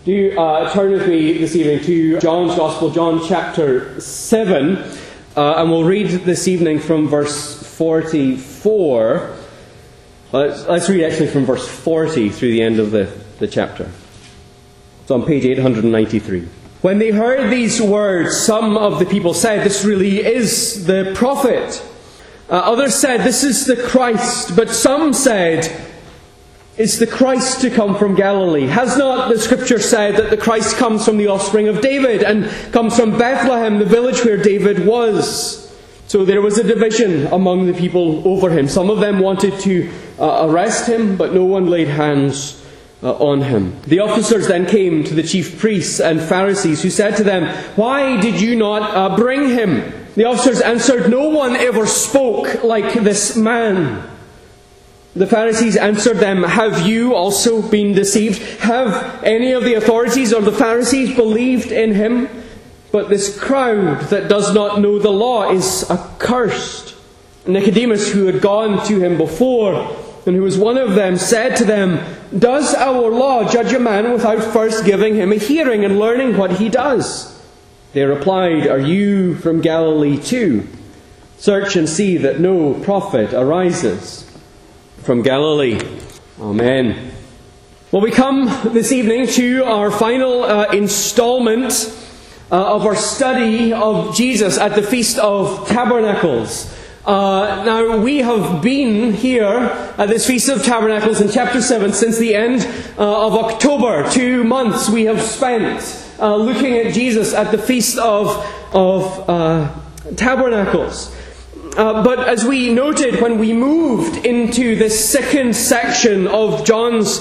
Do turn with me this evening to John's Gospel, John chapter 7, and we'll read this evening from verse 44. Let's read actually from verse 40 through the end of the chapter. It's on page 893. When they heard these words, some of the people said, "This really is the prophet." Others said, "This is the Christ." But some said, "Is the Christ to come from Galilee? Has not the Scripture said that the Christ comes from the offspring of David and comes from Bethlehem, the village where David was?" So there was a division among the people over him. Some of them wanted to arrest him, but no one laid hands on him. The officers then came to the chief priests and Pharisees, who said to them, "Why did you not bring him?" The officers answered, "No one ever spoke like this man." The Pharisees answered them, "Have you also been deceived? Have any of the authorities or the Pharisees believed in him? But this crowd that does not know the law is accursed." Nicodemus, who had gone to him before, and who was one of them, said to them, "Does our law judge a man without first giving him a hearing and learning what he does?" They replied, "Are you from Galilee too? Search and see that no prophet arises from Galilee." Amen. Well, we come this evening to our final installment of our study of Jesus at the Feast of Tabernacles. Now, we have been here at this Feast of Tabernacles in chapter 7 since the end of October. 2 months we have spent looking at Jesus at the Feast of Tabernacles. But as we noted when we moved into this second section of John's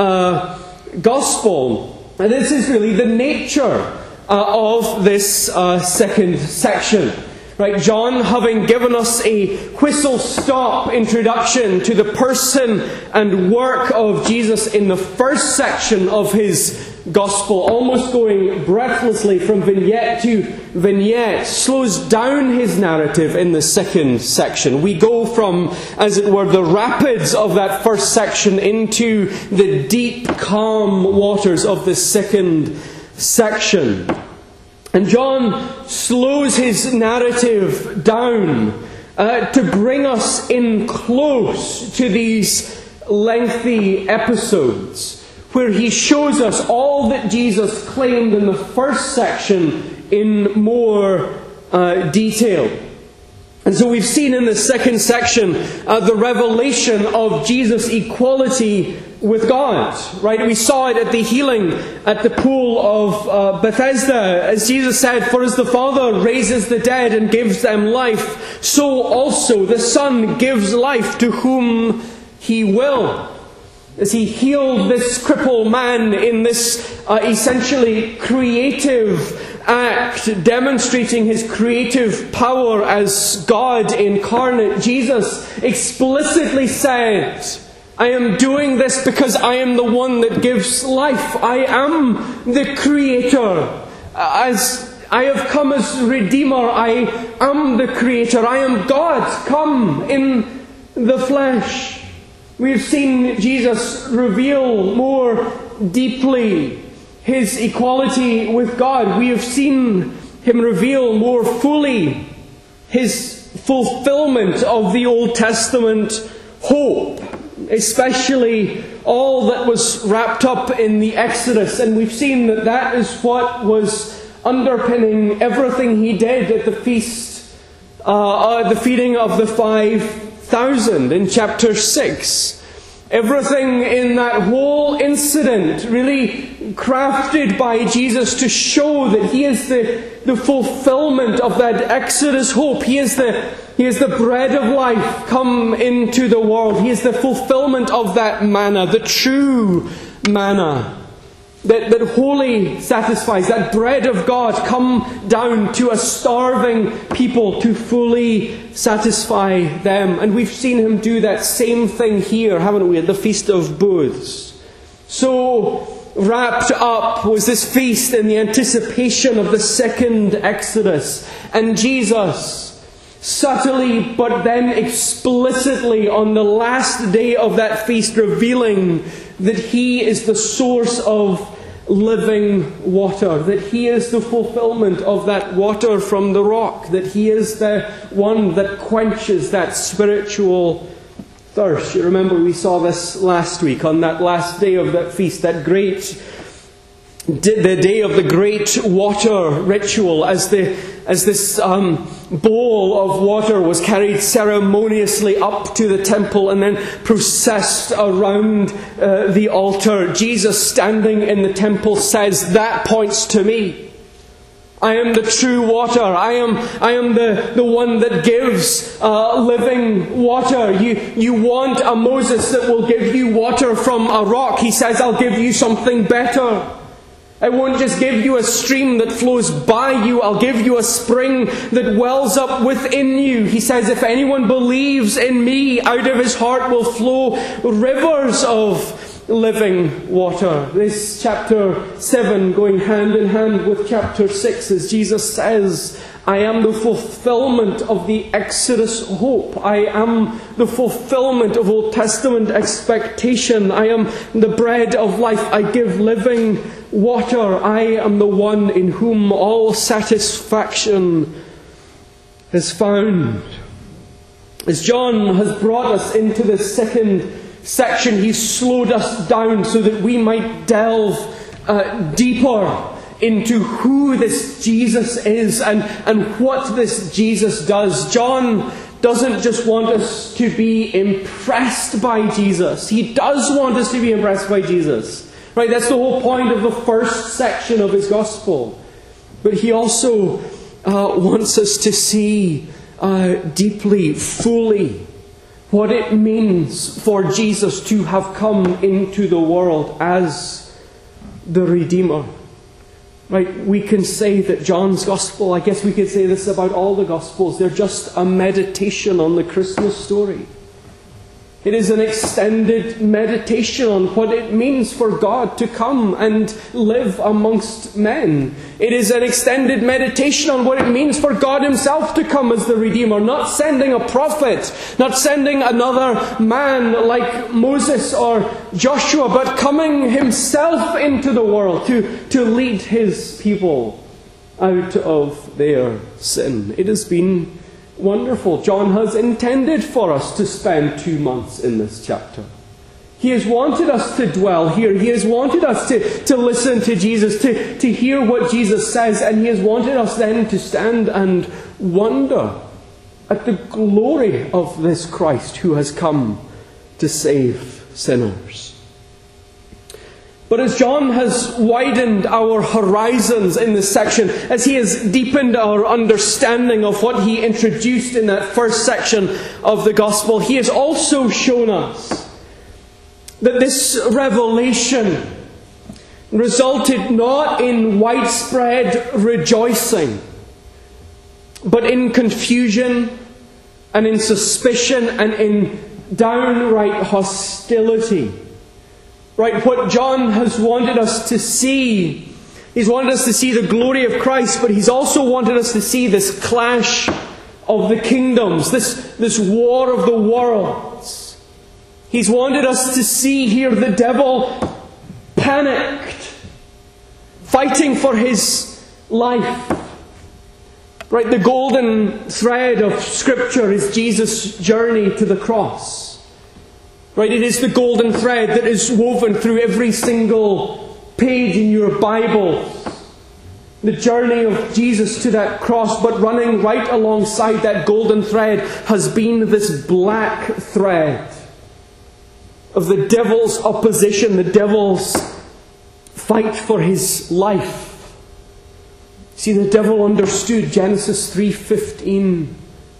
Gospel, this is really the nature of this second section. Right, John, having given us a whistle-stop introduction to the person and work of Jesus in the first section of his Gospel, almost going breathlessly from vignette to vignette, slows down his narrative in the second section. We go from, as it were, the rapids of that first section into the deep, calm waters of the second section. And John slows his narrative down to bring us in close to these lengthy episodes, where he shows us all that Jesus claimed in the first section in more detail. And so we've seen in the second section the revelation of Jesus' equality with God. Right? We saw it at the healing at the pool of Bethesda, as Jesus said, "For as the Father raises the dead and gives them life, so also the Son gives life to whom He will." As He healed this crippled man in this essentially creative act, demonstrating His creative power as God incarnate, Jesus explicitly said, "I am doing this because I am the one that gives life. I am the Creator. As I have come as Redeemer, I am the Creator. I am God come in the flesh." We've seen Jesus reveal more deeply His equality with God. We have seen Him reveal more fully His fulfillment of the Old Testament hope, especially all that was wrapped up in the Exodus. And we've seen that that is what was underpinning everything He did at the feast, the feeding of the 5,000 in chapter 6. Everything in that whole incident really crafted by Jesus to show that He is the fulfillment of that Exodus hope. He is the bread of life come into the world. He is the fulfillment of that manna, the true manna that wholly satisfies, that bread of God come down to a starving people to fully satisfy them. And we've seen Him do that same thing here, haven't we, at the Feast of Booths. So wrapped up was this feast in the anticipation of the second Exodus. And Jesus, subtly but then explicitly on the last day of that feast, revealing that He is the source of living water, that He is the fulfillment of that water from the rock, that He is the one that quenches that spiritual thirst. You remember we saw this last week on that last day of that feast, the day of the great water ritual, as this bowl of water was carried ceremoniously up to the temple and then processed around the altar. Jesus, standing in the temple, says, "That points to me. I am the true water. I am the one that gives living water. You want a Moses that will give you water from a rock. He says, I'll give you something better. I won't just give you a stream that flows by you. I'll give you a spring that wells up within you. He says, if anyone believes in me, out of his heart will flow rivers of living water." This chapter 7 going hand in hand with chapter 6, as Jesus says, I am the fulfillment of the Exodus hope. I am the fulfillment of Old Testament expectation. I am the bread of life. I give living water. I am the one in whom all satisfaction is found. As John has brought us into this second section, he's slowed us down so that we might delve deeper into who this Jesus is and what this Jesus does. John doesn't just want us to be impressed by Jesus. He does want us to be impressed by Jesus. Right? That's the whole point of the first section of his gospel. But he also wants us to see deeply, fully, what it means for Jesus to have come into the world as the Redeemer. Right, we can say that John's Gospel, I guess we could say this about all the Gospels, they're just a meditation on the Christmas story. It is an extended meditation on what it means for God to come and live amongst men. It is an extended meditation on what it means for God Himself to come as the Redeemer. Not sending a prophet, not sending another man like Moses or Joshua, but coming Himself into the world to lead His people out of their sin. It has been wonderful. John has intended for us to spend 2 months in this chapter. He has wanted us to dwell here. He has wanted us to listen to Jesus, to hear what Jesus says, and He has wanted us then to stand and wonder at the glory of this Christ who has come to save sinners. But as John has widened our horizons in this section, as he has deepened our understanding of what he introduced in that first section of the Gospel, he has also shown us that this revelation resulted not in widespread rejoicing, but in confusion and in suspicion and in downright hostility. Right, what John has wanted us to see, he's wanted us to see the glory of Christ, but he's also wanted us to see this clash of the kingdoms, this war of the worlds. He's wanted us to see here the devil panicked, fighting for his life. Right, the golden thread of Scripture is Jesus' journey to the cross. Right, it is the golden thread that is woven through every single page in your Bible. The journey of Jesus to that cross, but running right alongside that golden thread has been this black thread of the devil's opposition, the devil's fight for his life. See, the devil understood Genesis 3:15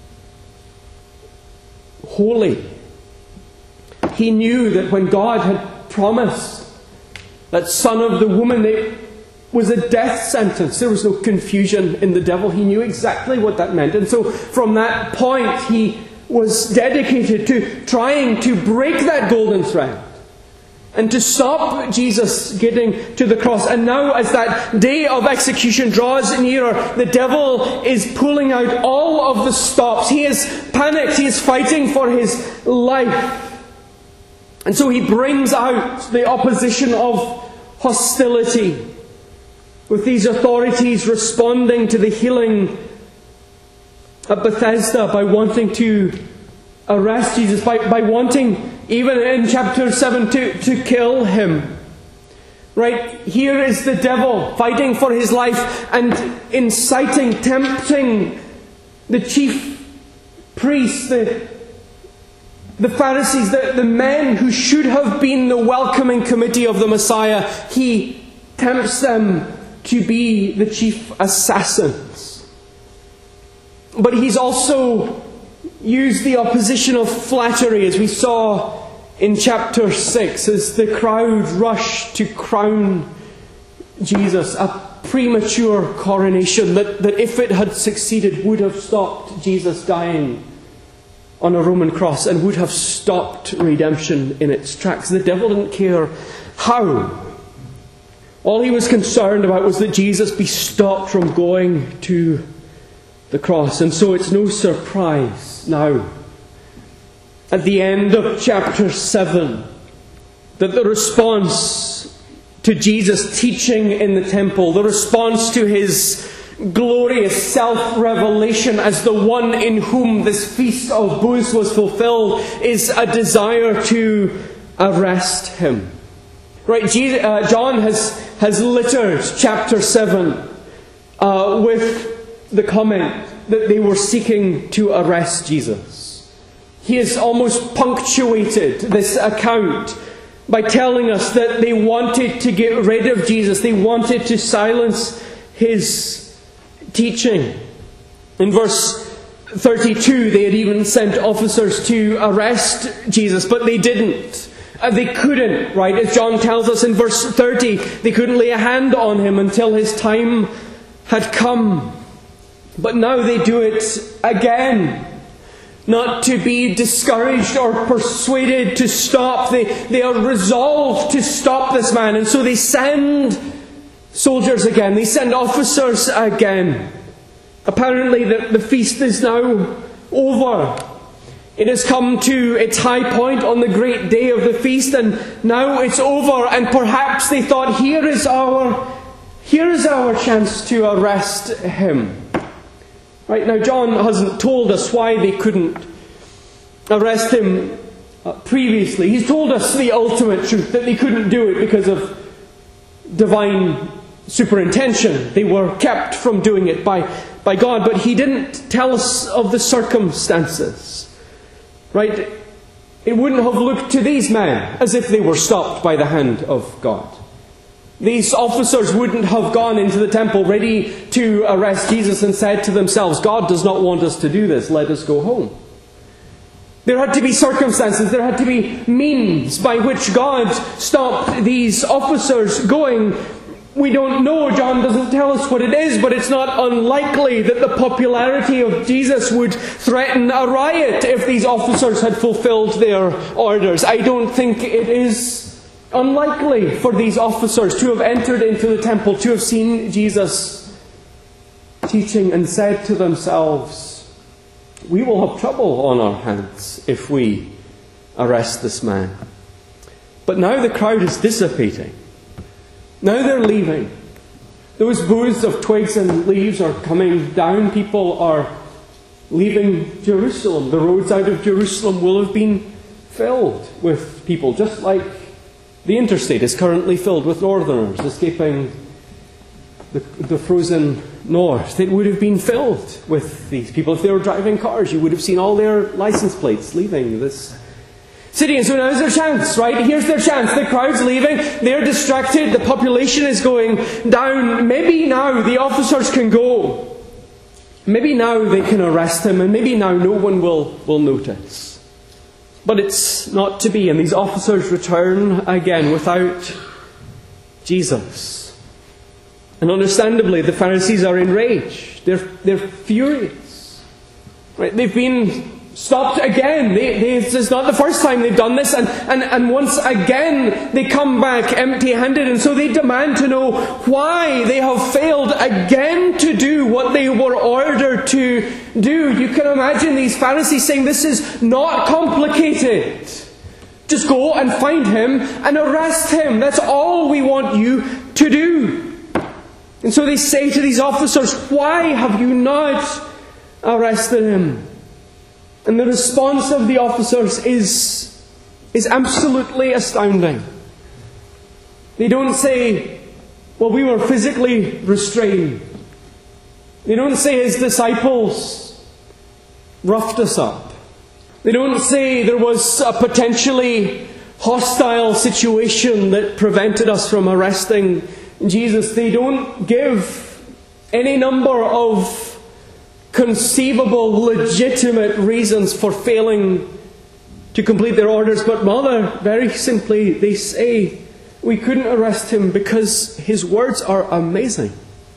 wholly. He knew that when God had promised that son of the woman, it was a death sentence. There was no confusion in the devil. He knew exactly what that meant. And so from that point, he was dedicated to trying to break that golden thread and to stop Jesus getting to the cross. And now, as that day of execution draws nearer, the devil is pulling out all of the stops. He is panicked. He is fighting for his life. And so he brings out the opposition of hostility, with these authorities responding to the healing at Bethesda by wanting to arrest Jesus, by wanting, even in chapter 7, to kill him. Right? Here is the devil fighting for his life and inciting, tempting the chief priests, the Pharisees, the men who should have been the welcoming committee of the Messiah. He tempts them to be the chief assassins. But he's also used the opposition of flattery, as we saw in chapter 6, as the crowd rushed to crown Jesus, a premature coronation that if it had succeeded would have stopped Jesus dying on a Roman cross and would have stopped redemption in its tracks. The devil didn't care how. All he was concerned about was that Jesus be stopped from going to the cross. And so it's no surprise now, at the end of chapter 7, that the response to Jesus' teaching in the temple, the response to his glorious self-revelation as the one in whom this feast of booths was fulfilled, is a desire to arrest him. Right? John has littered chapter 7 with the comment that they were seeking to arrest Jesus. He has almost punctuated this account by telling us that they wanted to get rid of Jesus. They wanted to silence his teaching. In verse 32, they had even sent officers to arrest Jesus, but they didn't. They couldn't, right? As John tells us in verse 30, they couldn't lay a hand on him until his time had come. But now they do it again. Not to be discouraged or persuaded to stop. They are resolved to stop this man. And so they send soldiers again. They send officers again. Apparently the feast is now over. It has come to its high point on the great day of the feast, and now it's over. And perhaps they thought, here is our chance to arrest him. Right, now John hasn't told us why they couldn't arrest him previously. He's told us the ultimate truth, that they couldn't do it because of divine superintention. They were kept from doing it by God, but he didn't tell us of the circumstances. Right? It wouldn't have looked to these men as if they were stopped by the hand of God. These officers wouldn't have gone into the temple ready to arrest Jesus and said to themselves, God does not want us to do this, let us go home. There had to be circumstances, there had to be means by which God stopped these officers going. We don't know, John doesn't tell us what it is, but it's not unlikely that the popularity of Jesus would threaten a riot if these officers had fulfilled their orders. I don't think it is unlikely for these officers to have entered into the temple, to have seen Jesus teaching and said to themselves, we will have trouble on our hands if we arrest this man. But now the crowd is dissipating. Now they're leaving. Those boughs of twigs and leaves are coming down. People are leaving Jerusalem. The roads out of Jerusalem will have been filled with people, just like the interstate is currently filled with northerners escaping the frozen north. It would have been filled with these people. If they were driving cars, you would have seen all their license plates leaving this city. And so now is their chance, right? Here's their chance. The crowd's leaving. They're distracted. The population is going down. Maybe now the officers can go. Maybe now they can arrest him. And maybe now no one will notice. But it's not to be. And these officers return again without Jesus. And understandably, the Pharisees are enraged. They're furious. Right? They've been stopped again. This is not the first time they've done this. And once again, they come back empty-handed. And so they demand to know why they have failed again to do what they were ordered to do. You can imagine these Pharisees saying, this is not complicated. Just go and find him and arrest him. That's all we want you to do. And so they say to these officers, why have you not arrested him? And the response of the officers is absolutely astounding. They don't say, well, we were physically restrained. They don't say his disciples roughed us up. They don't say there was a potentially hostile situation that prevented us from arresting Jesus. They don't give any number of conceivable, legitimate reasons for failing to complete their orders, but rather, very simply, they say, we couldn't arrest him because his words are amazing.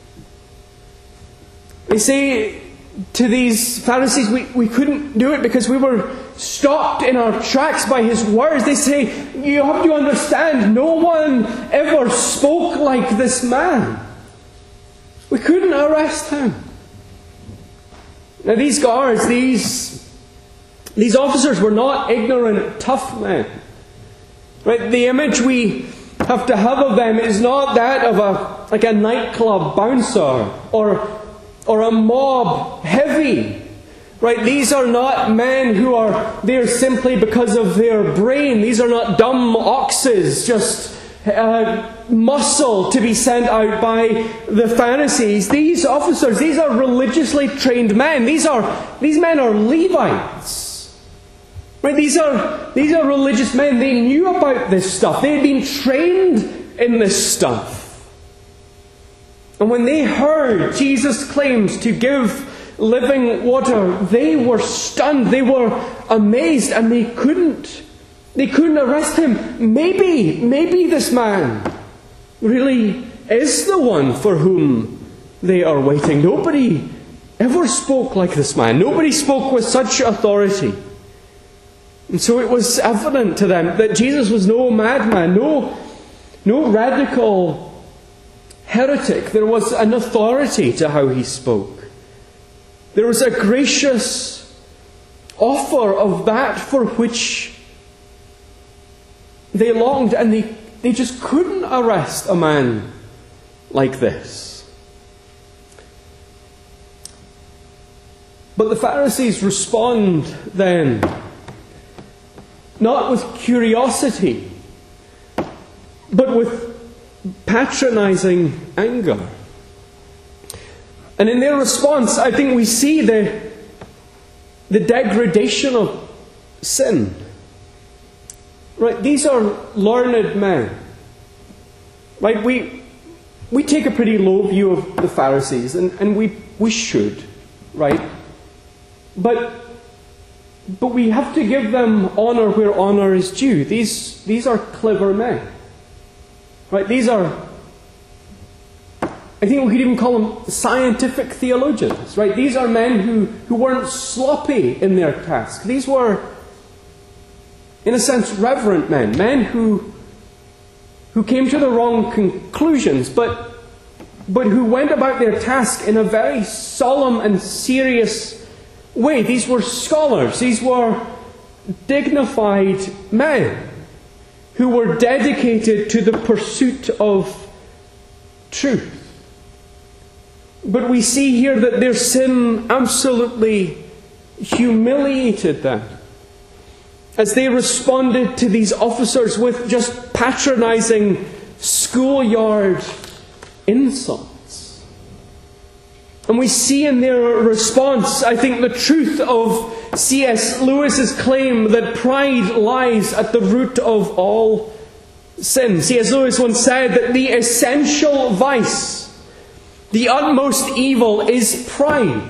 They say to these Pharisees, we couldn't do it because we were stopped in our tracks by his words. They say, you have to understand, no one ever spoke like this man. We couldn't arrest him. Now these guards, these officers were not ignorant, tough men. Right? The image we have to have of them is not that of a nightclub bouncer or a mob heavy. Right? These are not men who are there simply because of their brain. These are not dumb oxes, just muscle to be sent out by the Pharisees. These officers, these are religiously trained men. These men are Levites. Right? These are religious men. They knew about this stuff. They had been trained in this stuff. And when they heard Jesus' claims to give living water, they were stunned, they were amazed, and they couldn't arrest him. Maybe this man really is the one for whom they are waiting. Nobody ever spoke like this man. Nobody spoke with such authority. And so it was evident to them that Jesus was no madman, no radical heretic. There was an authority to how he spoke. There was a gracious offer of that for which they longed, and they just couldn't arrest a man like this. But the Pharisees respond then, not with curiosity, but with patronizing anger. And in their response, I think we see the degradation of sin. Right? These are learned men. Right? We take a pretty low view of the Pharisees, and we should. Right? But we have to give them honour where honour is due. These are clever men. Right? These are, I think we could even call them scientific theologians, right? These are men who weren't sloppy in their task. These were, in a sense, reverent men who came to the wrong conclusions, but who went about their task in a very solemn and serious way. These were scholars. These were dignified men who were dedicated to the pursuit of truth. But we see here that their sin absolutely humiliated them as they responded to these officers with just patronizing schoolyard insults. And we see in their response, I think, the truth of C.S. Lewis's claim that pride lies at the root of all sin. C.S. Lewis once said that the essential vice, the utmost evil, is pride.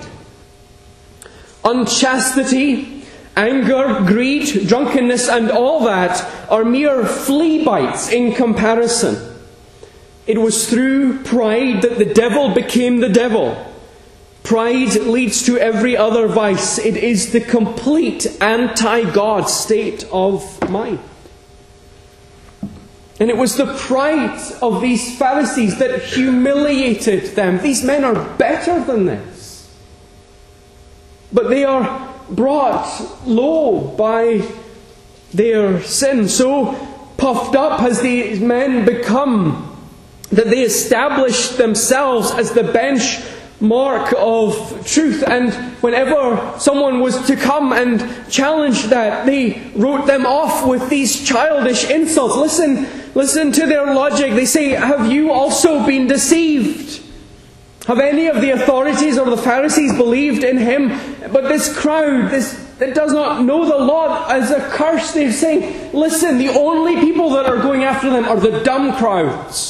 Unchastity, anger, greed, drunkenness, and all that are mere flea bites in comparison. It was through pride that the devil became the devil. Pride leads to every other vice. It is the complete anti-God state of mind. And it was the pride of these Pharisees that humiliated them. These men are better than this. But they are brought low by their sin. So puffed up has these men become that they established themselves as the benchmark of truth. And whenever someone was to come and challenge that, they wrote them off with these childish insults. Listen to their logic. They say, have you also been deceived? Have any of the authorities or the Pharisees believed in him? But this crowd, that does not know the law, as a curse. They're saying, listen, the only people that are going after them are the dumb crowds.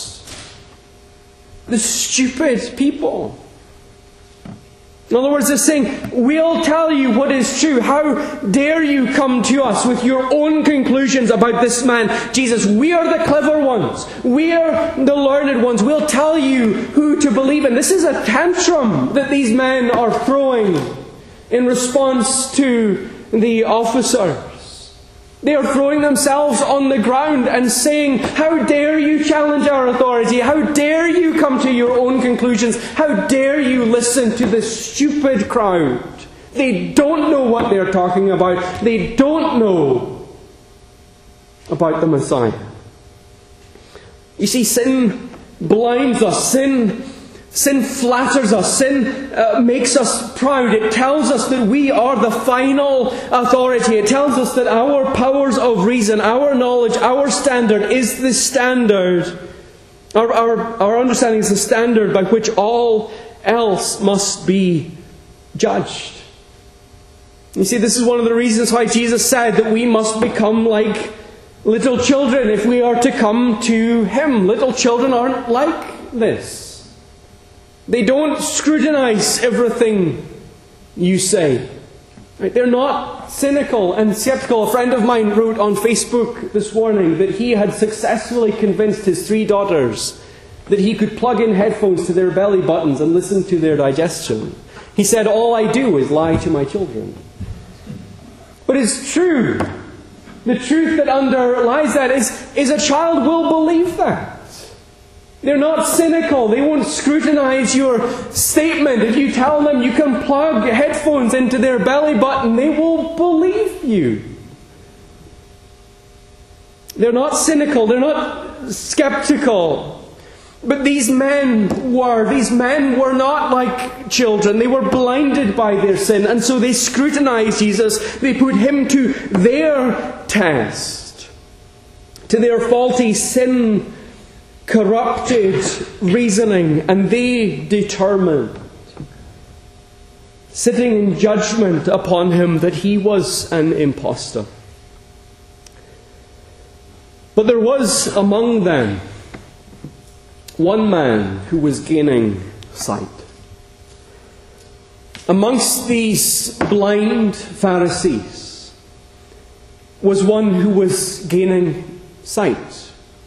The stupid people. In other words, they're saying, we'll tell you what is true. How dare you come to us with your own conclusions about this man, Jesus? We are the clever ones. We are the learned ones. We'll tell you who to believe in. This is a tantrum that these men are throwing in response to the officers. They are throwing themselves on the ground and saying, how dare you challenge our authority? How dare you come to your own conclusions? How dare you listen to this stupid crowd? They don't know what they're talking about. They don't know about the Messiah. You see, sin blinds us. Sin flatters us. Sin makes us proud. It tells us that we are the final authority. It tells us that our powers of reason, our knowledge, our standard is the standard. Our understanding is the standard by which all else must be judged. You see, this is one of the reasons why Jesus said that we must become like little children if we are to come to Him. Little children aren't like this. They don't scrutinize everything you say. Right? They're not cynical and skeptical. A friend of mine wrote on Facebook this morning that he had successfully convinced his 3 daughters that he could plug in headphones to their belly buttons and listen to their digestion. He said, all I do is lie to my children. But it's true. The truth that underlies that is a child will believe that. They're not cynical. They won't scrutinize your statement. If you tell them you can plug headphones into their belly button, they will believe you. They're not cynical. They're not skeptical. But these men were. These men were not like children. They were blinded by their sin. And so they scrutinized Jesus. They put Him to their test. To their faulty sin corrupted reasoning, and they determined, sitting in judgment upon Him, that He was an impostor. But there was among them one man who was gaining sight. Amongst these blind Pharisees was one who was gaining sight.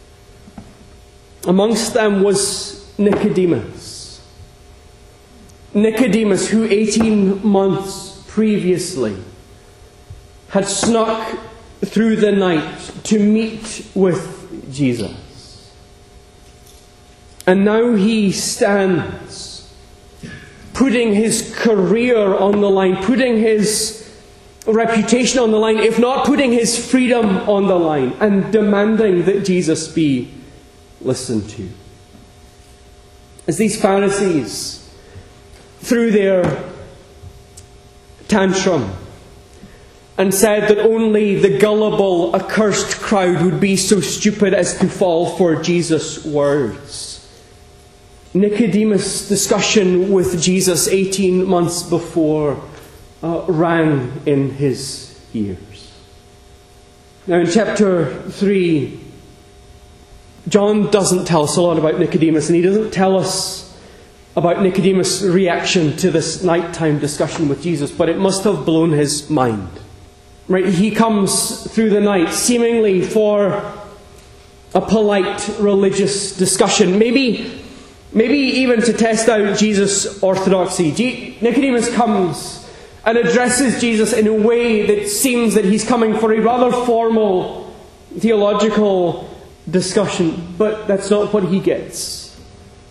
Amongst them was Nicodemus. Nicodemus, who 18 months previously had snuck through the night to meet with Jesus. And now he stands, putting his career on the line, putting his reputation on the line, if not putting his freedom on the line, and demanding that Jesus be listened to. As these Pharisees, threw their tantrum and said that only the gullible, accursed crowd would be so stupid as to fall for Jesus' words, Nicodemus' discussion with Jesus 18 months before rang in his ears. Now in chapter 3, John doesn't tell us a lot about Nicodemus, and he doesn't tell us about Nicodemus' reaction to this nighttime discussion with Jesus, but it must have blown his mind. Right? He comes through the night seemingly for a polite religious discussion, maybe even to test out Jesus' orthodoxy. Nicodemus comes and addresses Jesus in a way that seems that he's coming for a rather formal theological discussion, but that's not what he gets.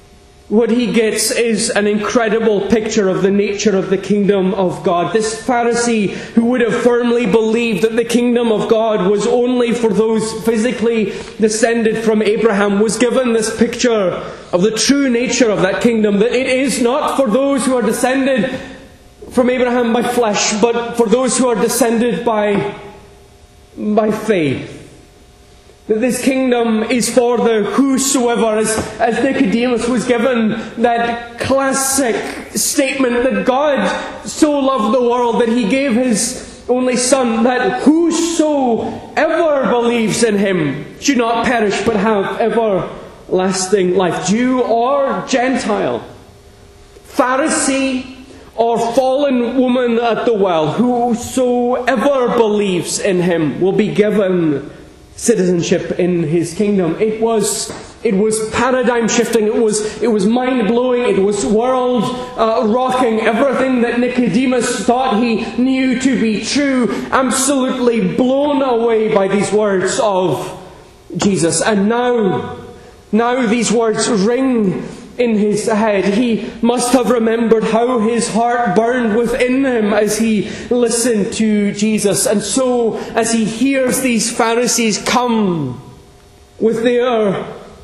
what he gets is an incredible picture of the nature of the kingdom of God. This Pharisee who would have firmly believed that the kingdom of God was only for those physically descended from Abraham was given this picture of the true nature of that kingdom, that it is not for those who are descended from Abraham by flesh, but for those who are descended by faith. That this kingdom is for the whosoever, as Nicodemus was given that classic statement that God so loved the world that he gave his only Son, that whosoever believes in him should not perish but have everlasting life. Jew or Gentile, Pharisee or fallen woman at the well, whosoever believes in him will be given citizenship in his kingdom. It was paradigm shifting. It was mind blowing. It was world rocking. Everything that Nicodemus thought he knew to be true, absolutely blown away by these words of Jesus. And now these words ring in his head. He must have remembered how his heart burned within him as he listened to Jesus. And so, as he hears these Pharisees come with their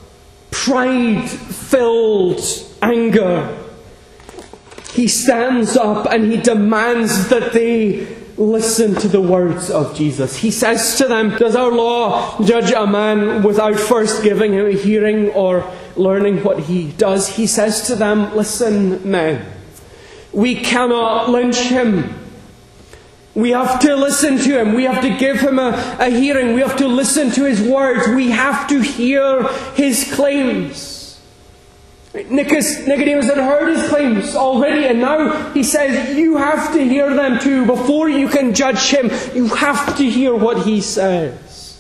pride-filled anger, he stands up and he demands that they listen to the words of Jesus. He says to them, does our law judge a man without first giving him a hearing or learning what he does? He says to them, listen, men, we cannot lynch him. We have to listen to him. We have to give him a hearing. We have to listen to his words. We have to hear his claims. Nicodemus had heard his claims already, and now he says, you have to hear them too. Before you can judge him, you have to hear what he says.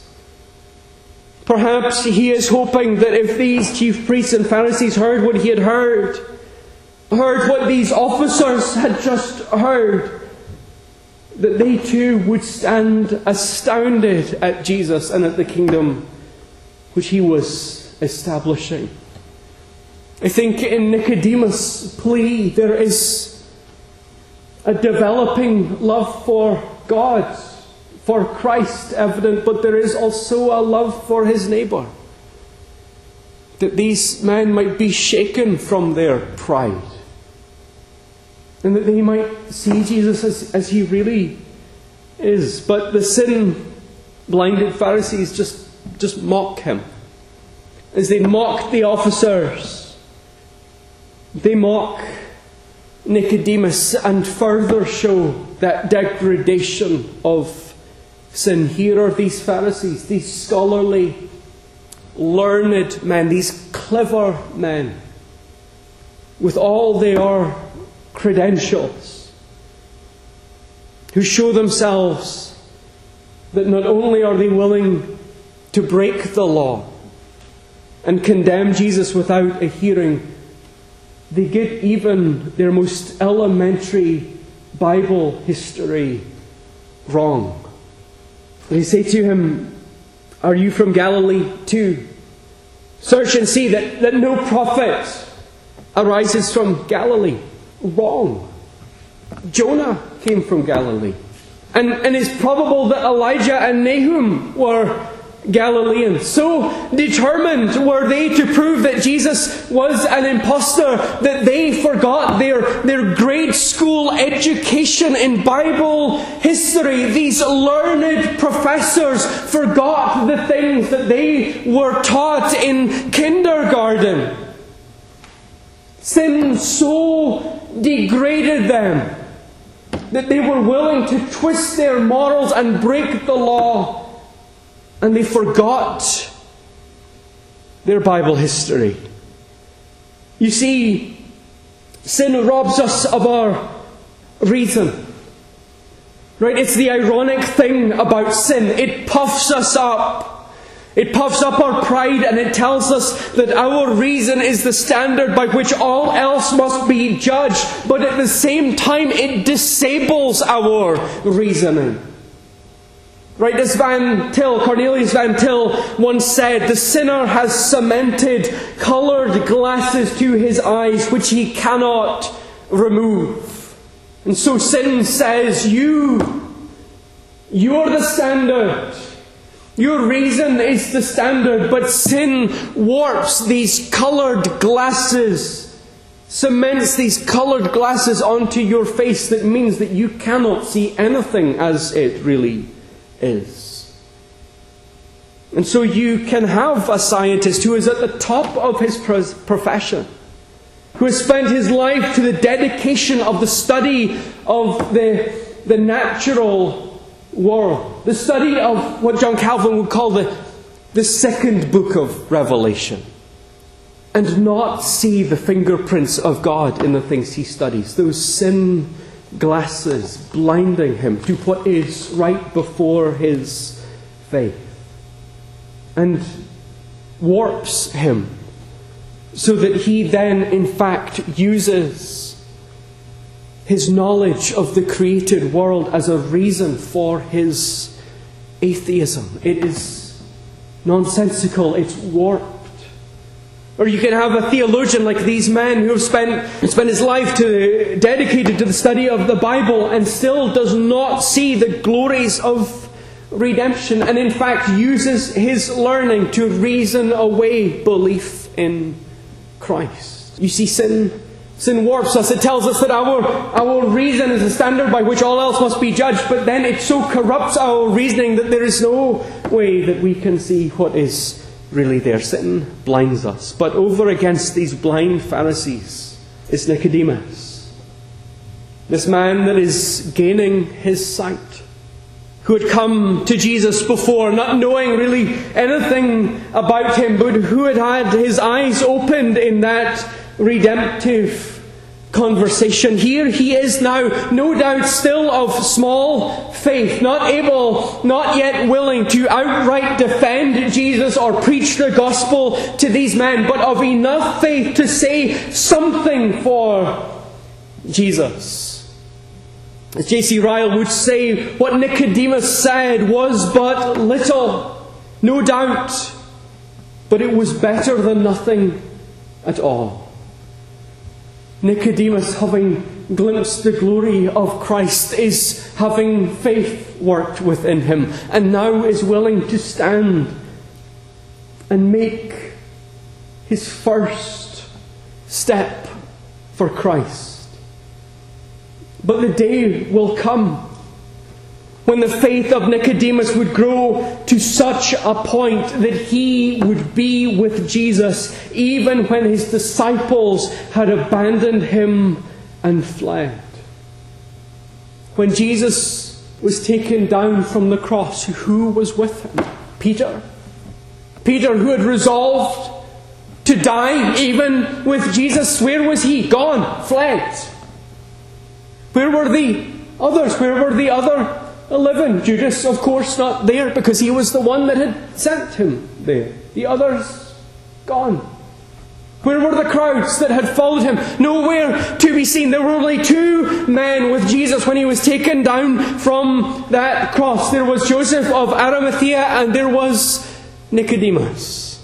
Perhaps he is hoping that if these chief priests and Pharisees heard what he had heard what these officers had just heard, that they too would stand astounded at Jesus and at the kingdom which he was establishing. I think in Nicodemus' plea there is a developing love for God, for Christ evident, but there is also a love for his neighbour. That these men might be shaken from their pride, and that they might see Jesus as he really is. But the sin-blinded Pharisees just mock him. As they mock the officers, they mock Nicodemus and further show that degradation of sin. Here are these Pharisees, these scholarly, learned men, these clever men, with all their credentials, who show themselves that not only are they willing to break the law and condemn Jesus without a hearing, they get even their most elementary Bible history wrong. They say to him, are you from Galilee too? Search and see that no prophet arises from Galilee. Wrong. Jonah came from Galilee. And it's probable that Elijah and Nahum were Galileans. So determined were they to prove that Jesus was an impostor that they forgot their grade school education in Bible history. These learned professors forgot the things that they were taught in kindergarten. Sin so degraded them that they were willing to twist their morals and break the law. And they forgot their Bible history. You see, sin robs us of our reason. Right? It's the ironic thing about sin. It puffs us up. It puffs up our pride, and it tells us that our reason is the standard by which all else must be judged. But at the same time, it disables our reasoning. Right, as Cornelius Van Til once said, the sinner has cemented coloured glasses to his eyes which he cannot remove. And so sin says, you're the standard. Your reason is the standard, but sin warps these coloured glasses, cements these coloured glasses onto your face that means that you cannot see anything as it really is. And so you can have a scientist who is at the top of his profession, who has spent his life to the dedication of the study of the natural world, the study of what John Calvin would call the second book of Revelation, and not see the fingerprints of God in the things he studies. Those sin glasses blinding him to what is right before his faith, and warps him so that he then in fact uses his knowledge of the created world as a reason for his atheism. It is nonsensical, it's warped. Or you can have a theologian like these men who have spent his life dedicated to the study of the Bible and still does not see the glories of redemption, and in fact uses his learning to reason away belief in Christ. You see, sin warps us. It tells us that our reason is the standard by which all else must be judged, but then it so corrupts our reasoning that there is no way that we can see what is really there. Sin blinds us. But over against these blind Pharisees is Nicodemus, this man that is gaining his sight, who had come to Jesus before, not knowing really anything about him, but who had had his eyes opened in that redemptive conversation. Here he is now, no doubt still of small faith, not yet willing to outright defend Jesus or preach the gospel to these men, but of enough faith to say something for Jesus. As J.C. Ryle would say, what Nicodemus said was but little, no doubt, but it was better than nothing at all. Nicodemus, having glimpsed the glory of Christ, is having faith worked within him, and now is willing to stand and make his first step for Christ. But the day will come when the faith of Nicodemus would grow to such a point that he would be with Jesus even when his disciples had abandoned him and fled. When Jesus was taken down from the cross, who was with him? Peter. Peter, who had resolved to die even with Jesus. Where was he? Gone, fled. Where were the others? Where were the other 11? Judas, of course, not there because he was the one that had sent him there. The others, gone. Where were the crowds that had followed him? Nowhere to be seen. There were only two men with Jesus when he was taken down from that cross. There was Joseph of Arimathea and there was Nicodemus.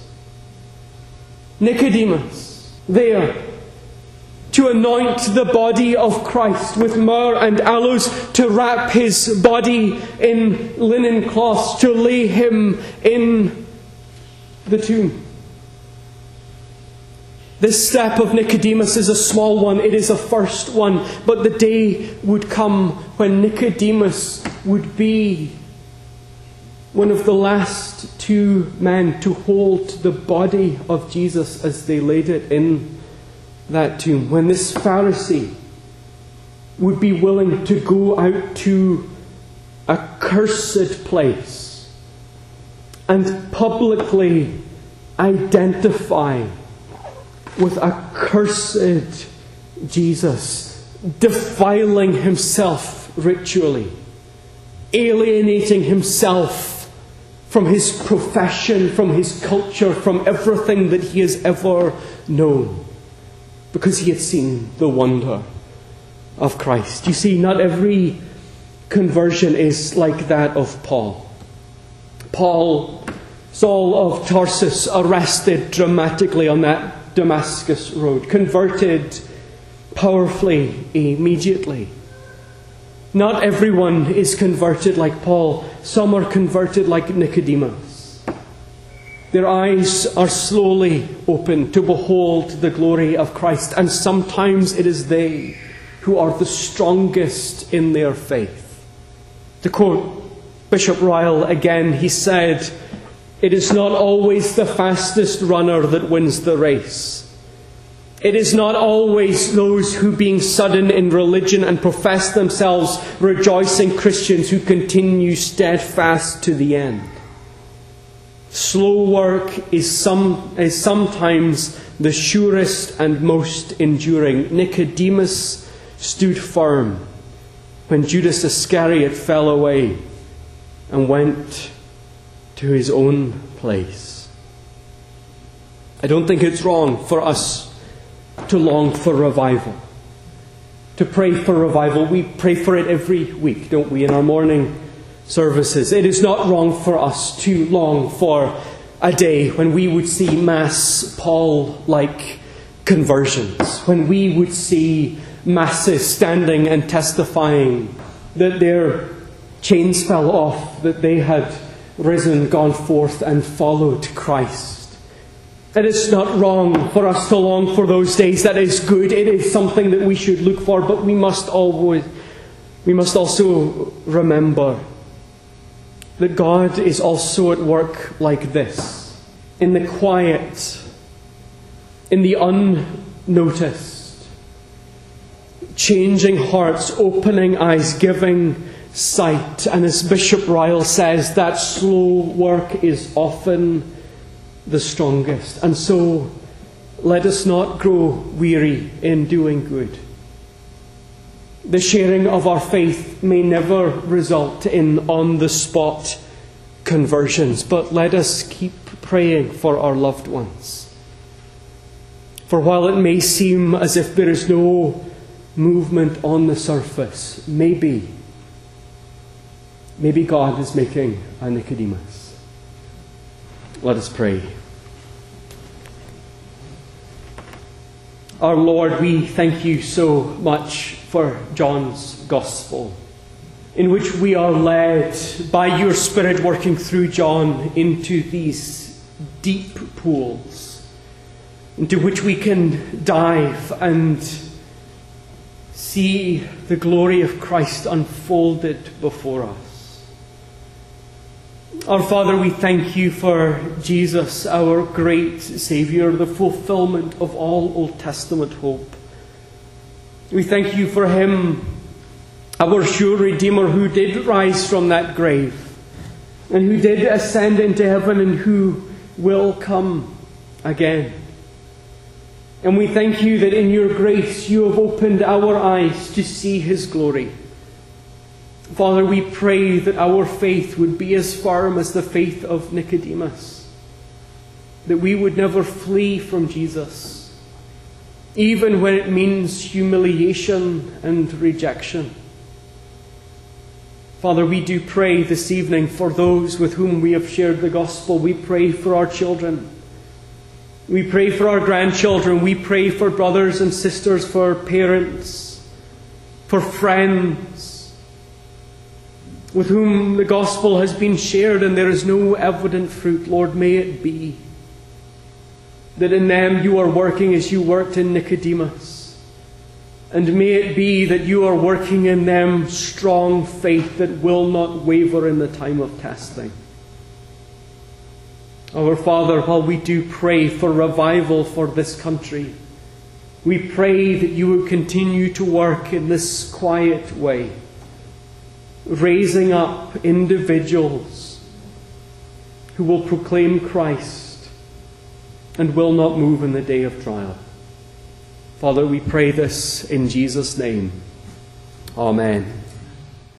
Nicodemus, there, to anoint the body of Christ with myrrh and aloes, to wrap his body in linen cloths, to lay him in the tomb. This step of Nicodemus is a small one, it is a first one, but the day would come when Nicodemus would be one of the last two men to hold the body of Jesus as they laid it in that tomb. When this Pharisee would be willing to go out to a cursed place and publicly identify with a cursed Jesus, defiling himself ritually, alienating himself from his profession, from his culture, from everything that he has ever known, because he had seen the wonder of Christ. You see, not every conversion is like that of Paul. Paul, Saul of Tarsus, arrested dramatically on that Damascus road, converted powerfully, immediately. Not everyone is converted like Paul. Some are converted like Nicodemus. Their eyes are slowly opened to behold the glory of Christ, and sometimes it is they who are the strongest in their faith. To quote Bishop Ryle again, he said, "It is not always the fastest runner that wins the race. It is not always those who, being sudden in religion and profess themselves rejoicing Christians, who continue steadfast to the end. Slow work is sometimes the surest and most enduring. Nicodemus stood firm when Judas Iscariot fell away and went to his own place." I don't think it's wrong for us to long for revival, to pray for revival. We pray for it every week, don't we, in our morning services. It is not wrong for us to long for a day when we would see mass Paul-like conversions, when we would see masses standing and testifying that their chains fell off, that they had risen, gone forth and followed Christ. It is not wrong for us to long for those days. That is good. It is something that we should look for, but we must also remember that God is also at work like this, in the quiet, in the unnoticed, changing hearts, opening eyes, giving sight. And as Bishop Ryle says, that slow work is often the strongest. And so let us not grow weary in doing good. The sharing of our faith may never result in on-the-spot conversions, but let us keep praying for our loved ones. For while it may seem as if there is no movement on the surface, maybe God is making a Nicodemus. Let us pray. Our Lord, we thank you so much for John's Gospel, in which we are led by your Spirit working through John into these deep pools, into which we can dive and see the glory of Christ unfolded before us. Our Father, we thank you for Jesus, our great Saviour, the fulfillment of all Old Testament hope. We thank you for him, our sure Redeemer, who did rise from that grave and who did ascend into heaven and who will come again. And we thank you that in your grace you have opened our eyes to see his glory. Father, we pray that our faith would be as firm as the faith of Nicodemus, that we would never flee from Jesus, even when it means humiliation and rejection. Father, we do pray this evening for those with whom we have shared the gospel. We pray for our children. We pray for our grandchildren. We pray for brothers and sisters, for parents, for friends, with whom the gospel has been shared and there is no evident fruit. Lord, may it be that in them you are working as you worked in Nicodemus. And may it be that you are working in them strong faith that will not waver in the time of testing. Our Father, while we do pray for revival for this country, we pray that you would continue to work in this quiet way, raising up individuals who will proclaim Christ and will not move in the day of trial. Father, we pray this in Jesus' name. Amen.